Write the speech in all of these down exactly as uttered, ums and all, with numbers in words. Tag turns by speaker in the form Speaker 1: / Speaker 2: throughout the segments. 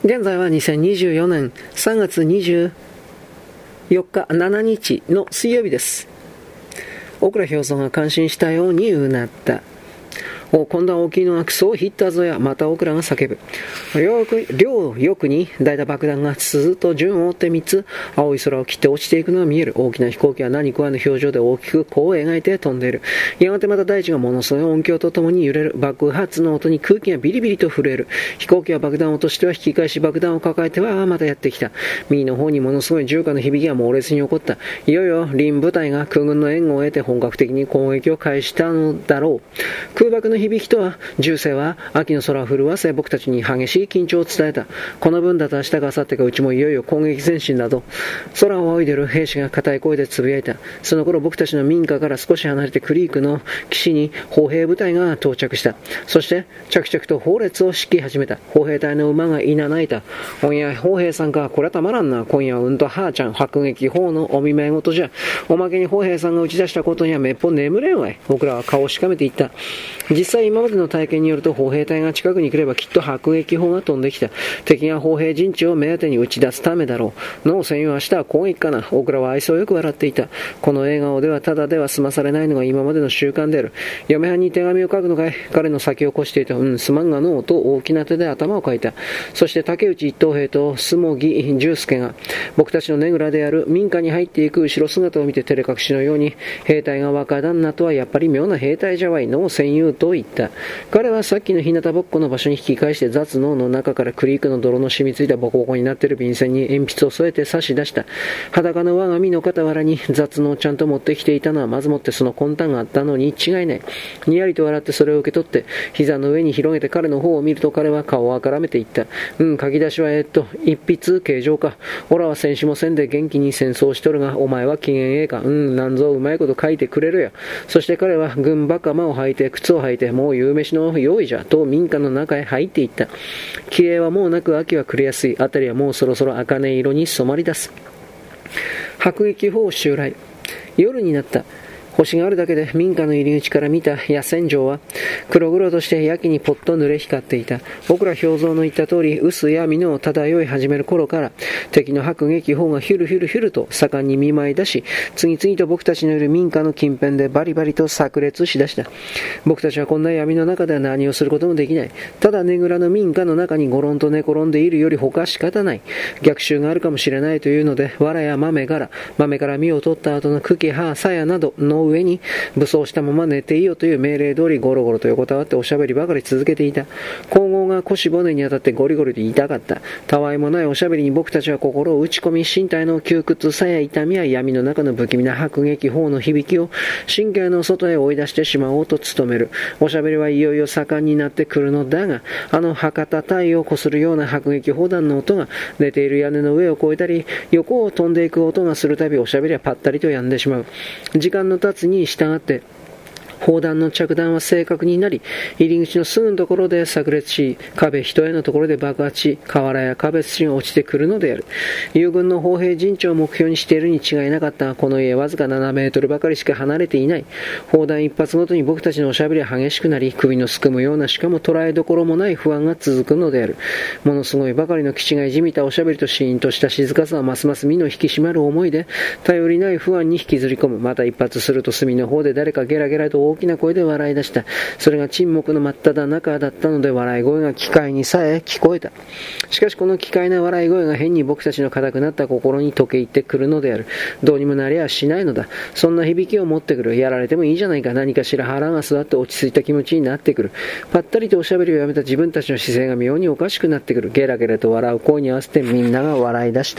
Speaker 1: 現在はにせんにじゅうよねんさんがつにじゅうよっか、しちにちの水曜日です。大倉兵蔵が感心したようにうなった。お、今度は大きいのがクソを引ったぞや。また大倉が叫ぶ。両翼、両翼に大打爆弾がスーッと順を追ってみっつ、青い空を切って落ちていくのが見える。大きな飛行機は何食わぬ表情で大きく弧を描いて飛んでいる。やがてまた大地がものすごい音響とともに揺れる。爆発の音に空気がビリビリと震える。飛行機は爆弾を落としては引き返し爆弾を抱えてはまたやってきた。右の方にものすごい重火の響きが猛烈に起こった。いよいよ林部隊が空軍の援護を得て本格的に攻撃を開始したのだろう。空爆の響きとは、銃声は秋の空を震わせ僕たちに激しい緊張を伝えた。この分だと明日か明後日かうちもいよいよ攻撃前進だと。空を仰いでいる兵士が固い声でつぶやいた。その頃僕たちの民家から少し離れてクリークの岸に砲兵部隊が到着した。そして着々と砲列を敷き始めた。砲兵隊の馬がいなないた。おや砲兵さんか、これはたまらんな。今夜はうんとはーちゃん迫撃砲のお見舞い事じゃ。おまけに砲兵さんが打ち出したことにはめっぽ眠れんわい。僕らは顔をしかめていった。実際今までの体験によると砲兵隊が近くに来ればきっと迫撃砲が飛んできた。敵が砲兵陣地を目当てに打ち出すためだろう。脳専用明日は攻撃かな。大倉は愛想よく笑っていた。この笑顔ではただでは済まされないのが今までの習慣である。嫁はんに手紙を書くのかい。彼の先を越していた。うん、すまんがのうと大きな手で頭をかいた。そして竹内一等兵と相木重介が僕たちのねぐらである民家に入っていく後ろ姿を見て照れ隠しのように、兵隊が若旦那とはやっぱり妙な兵隊じゃわいの戦友と言った。彼はさっきの日向ぼっこの場所に引き返して雑脳の中からクリークの泥の染みついたボコボコになっている便箋に鉛筆を添えて差し出した。裸の我が身の傍らに雑脳をちゃんと持ってきていたのはまずもってその魂胆があったのに違いない。にやりと笑ってそれを受け取って膝の上に広げて彼の方を見ると、彼は顔をあからめていった。うん、書き出しはえー、っと一筆形状か。オラは戦死もせんで元気に戦争しとるが、お前は機嫌ええか。うん、なんぞうまいこと書いてくれるや。そして彼は軍馬袴を履いて靴を履いて、もう夕飯の用意じゃと民家の中へ入っていった。気鋭はもうなく秋は暮れやすい。あたりはもうそろそろ茜色に染まり出す。迫撃砲襲来。夜になった。星があるだけで民家の入り口から見た野戦場は黒々としてやけにぽっと濡れ光っていた。僕ら兵蔵の言った通り、薄闇の漂い始める頃から敵の迫撃砲がヒュルヒュルヒュルと盛んに見舞い出し、次々と僕たちのいる民家の近辺でバリバリと炸裂しだした。僕たちはこんな闇の中では何をすることもできない。ただねぐらの民家の中にゴロンと寝転んでいるより他仕方ない。逆襲があるかもしれないというので、藁や豆から豆から実を取った後の茎、葉、鞘などの上に武装したまま寝ていいよという命令通りゴロゴロと横たわっておしゃべりばかり続けていた。皇后が腰骨に当たってゴリゴリと痛かった。たわいもないおしゃべりに僕たちは心を打ち込み、身体の窮屈さや痛みや闇の中の不気味な迫撃砲の響きを神経の外へ追い出してしまおうと努める。おしゃべりはいよいよ盛んになってくるのだが、あの博多隊をこするような迫撃砲弾の音が寝ている屋根の上を越えたり横を飛んでいく音がするたび、おしゃべりはぱったりと止んでしまう。時間の経つに従って砲弾の着弾は正確になり、入り口のすぐのところで炸裂し、壁一重のところで爆発し、瓦や壁土が落ちてくるのである。友軍の砲兵陣地を目標にしているに違いなかった。この家わずかななメートルばかりしか離れていない。砲弾一発ごとに僕たちのおしゃべりは激しくなり、首のすくむような、しかも捉えどころもない不安が続くのである。ものすごいばかりの気違いじみたおしゃべりとシーンとした静かさはますます身の引き締まる思いで、頼りない不安に引きずり込む。また一発すると隅の方で誰かゲラゲラと大きな声で笑い出した。それが沈黙の真っ只中だったので、笑い声が機械にさえ聞こえた。しかしこの機械な笑い声が変に僕たちの固くなった心に溶け入ってくるのである。どうにもなりゃしないのだ。そんな響きを持ってくる。やられてもいいじゃないか。何かしら腹が座って落ち着いた気持ちになってくる。ぱったりとおしゃべりをやめた自分たちの姿勢が妙におかしくなってくる。ゲラゲラと笑う声に合わせてみんなが笑い出した。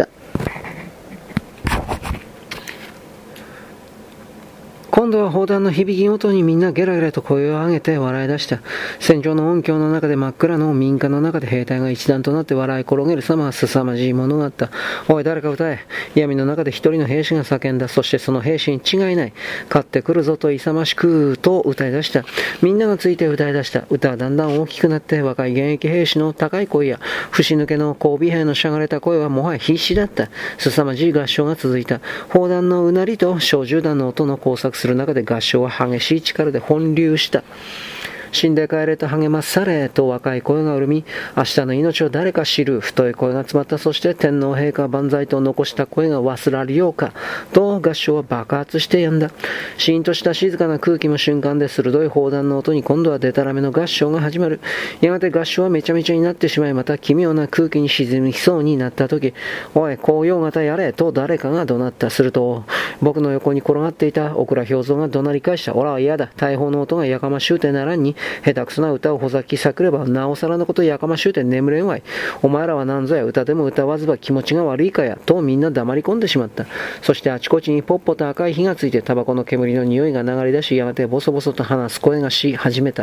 Speaker 1: 今度は砲弾の響きごとにみんなゲラゲラと声を上げて笑い出した。戦場の音響の中で真っ暗の民家の中で兵隊が一段となって笑い転げる様は凄まじいものがあった。おい誰か歌え。闇の中で一人の兵士が叫んだ。そしてその兵士に違いない。勝ってくるぞと勇ましくと歌い出した。みんながついて歌い出した。歌はだんだん大きくなって若い現役兵士の高い声や節抜けの交尾兵のしゃがれた声はもはや必死だった。凄まじい合唱が続いた。砲弾のうなりと小銃弾の音の交錯する中で合唱は激しい力で奔流した。 死んで帰れと励まされと若い声が潤み、明日の命を誰か知る太い声が詰まった。そして天皇陛下万歳と残した声が忘られようかと合唱は爆発してやんだ。シーンとした静かな空気も瞬間で鋭い砲弾の音に今度はデタラメの合唱が始まる。やがて合唱はめちゃめちゃになってしまい、また奇妙な空気に沈みそうになった時、おい紅葉型やれと誰かが怒鳴った。すると僕の横に転がっていた小倉兵蔵が怒鳴り返した。おらは嫌だ。大砲の音がやかましゅうてならんに、下手くそな歌をほざきさくればなおさらのことやかましゅうて眠れんわい。お前らは何ぞや、歌でも歌わずば気持ちが悪いかやとみんな黙り込んでしまった。そしてあちこちにポッポと赤い火がついてタバコの煙の匂いが流れ出し、やがてボソボソと話す声がし始めた。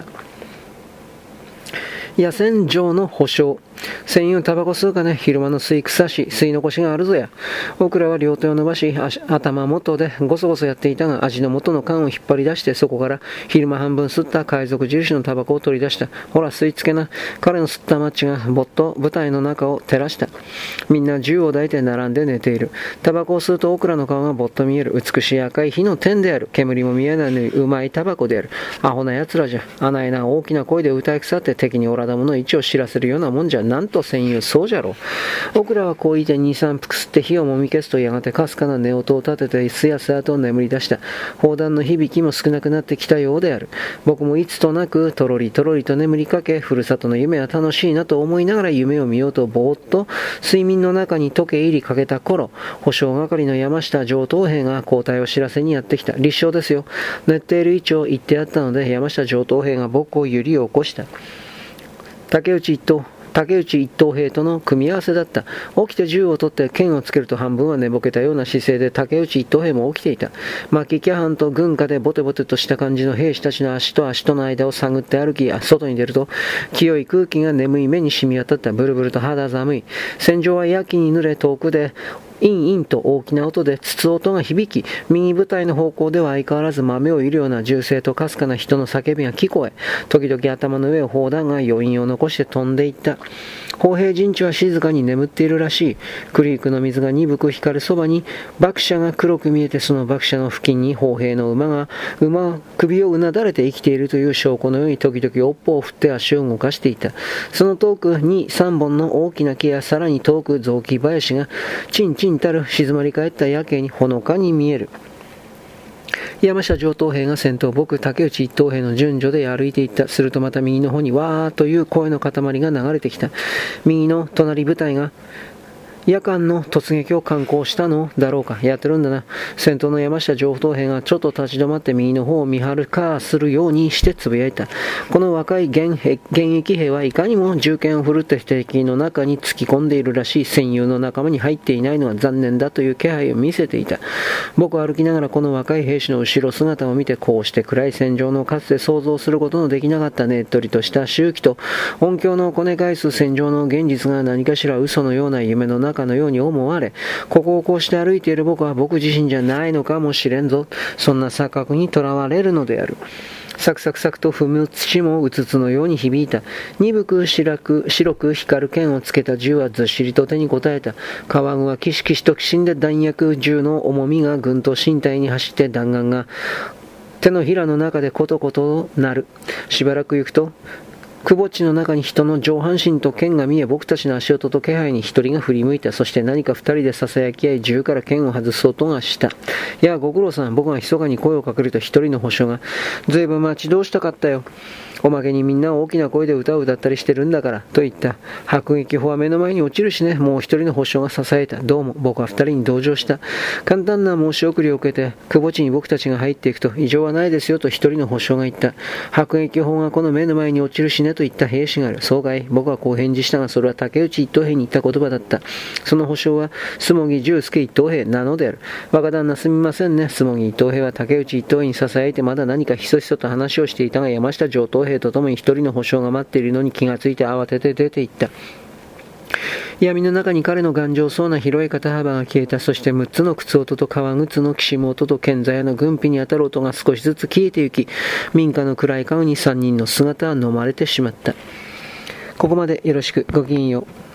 Speaker 1: 野戦場の保証。戦友タバコ吸うかね。昼間の吸い草し、吸い残しがあるぞや。僕らは両手を伸ばし、頭元でゴソゴソやっていたが、味の元の缶を引っ張り出して、そこから昼間半分吸った海賊印のタバコを取り出した。ほら、吸い付けな。彼の吸ったマッチがぼっと舞台の中を照らした。みんな銃を抱いて並んで寝ている。タバコを吸うとオクラの顔がぼっと見える。美しい赤い火の天である。煙も見えないのにうまいタバコである。アホな奴らじゃ。あないな大きな声で歌い腐って敵におらだもの位置を知らせるようなもんじゃ。なんと戦友そうじゃろう。僕らはこう言って二三服吸って火をもみ消すと、やがてかすかな寝音を立ててすやすやと眠り出した。砲弾の響きも少なくなってきたようである。僕もいつとなくとろりとろりと眠りかけ、ふるさとの夢は楽しいなと思いながら夢を見ようとぼーっと睡眠の中に溶け入りかけた頃、保証係の山下上等兵が交代を知らせにやってきた。立証ですよ。寝ている位置を言ってあったので、山下上等兵が僕を揺り起こした。竹内一等竹内一等兵との組み合わせだった。起きて銃を取って剣をつけると半分は寝ぼけたような姿勢で竹内一等兵も起きていた。巻きキャハンと軍歌でボテボテとした感じの兵士たちの足と足との間を探って歩き、外に出ると清い空気が眠い目に染み渡った。ブルブルと肌寒い。戦場はやきに濡れ、遠くでインインと大きな音で筒音が響き、右部隊の方向では相変わらず豆をいるような銃声とかすかな人の叫びが聞こえ、時々頭の上を砲弾が余韻を残して飛んでいった。砲兵陣地は静かに眠っているらしい。クリークの水が鈍く光るそばに爆車が黒く見えて、その爆車の付近に砲兵の馬が馬首をうなだれて生きているという証拠のように、時々尾っぽを振って足を動かしていた。その遠くにさんぼんの大きな木や、さらに遠く雑木林がチンチンたる静まり返った夜景にほのかに見える。山下上等兵が先頭、僕竹内一等兵の順序で歩いていった。するとまた右の方にわーという声の塊が流れてきた。右の隣部隊が夜間の突撃を敢行したのだろうか。やってるんだな。先頭の山下上等兵がちょっと立ち止まって右の方を見張るかするようにしてつぶやいた。この若い現役兵はいかにも銃剣を振るって敵の中に突き込んでいるらしい。戦友の仲間に入っていないのは残念だという気配を見せていた。僕は歩きながらこの若い兵士の後ろ姿を見て、こうして暗い戦場のかつて想像することのできなかったねっとりとした周期と音響のこね返す戦場の現実が何かしら嘘のような夢の中かのように思われ、ここをこうして歩いている僕は僕自身じゃないのかもしれんぞ。そんな錯覚にとらわれるのである。サクサクサクと踏む土もうつつのように響いた。鈍く白く白く光る剣をつけた銃はずっしりと手に応えた。川具はキシキシときしんで弾薬、銃の重みが軍と身体に走って弾丸が手のひらの中でコトコト鳴る。しばらく行くとくぼ地の中に人の上半身と剣が見え、僕たちの足音と気配に一人が振り向いた。そして何か二人でささやき合い、銃から剣を外す音がした。いや、ご苦労さん。僕が密かに声をかけると一人の保証が、ずいぶん待ち遠したかったよ。おまけにみんな大きな声で歌を歌ったりしてるんだから、と言った。迫撃砲は目の前に落ちるしね。もう一人の保証が支えた。どうも。僕は二人に同情した。簡単な申し送りを受けて、くぼ地に僕たちが入っていくと、異常はないですよと一人の保証が言った。迫撃砲がこの目の前に落ちるしねと言った兵士がある。そうかい。僕はこう返事したが、それは竹内一等兵に言った言葉だった。その保証は、相模重介一等兵なのである。若旦那すみませんね。相模一等兵は竹内一等兵に囁いてまだ何かひそひそと話をしていたが、山下上等兵とともに一人の保証が待っているのに気がついて慌てて出て行った。闇の中に彼の頑丈そうな広い肩幅が消えた。そして六つの靴音と革靴のきしむ音と剣座屋の軍備に当たる音が少しずつ消えてゆき、民家の暗い顔に三人の姿は飲まれてしまった。ここまでよろしく。ごきげんよう。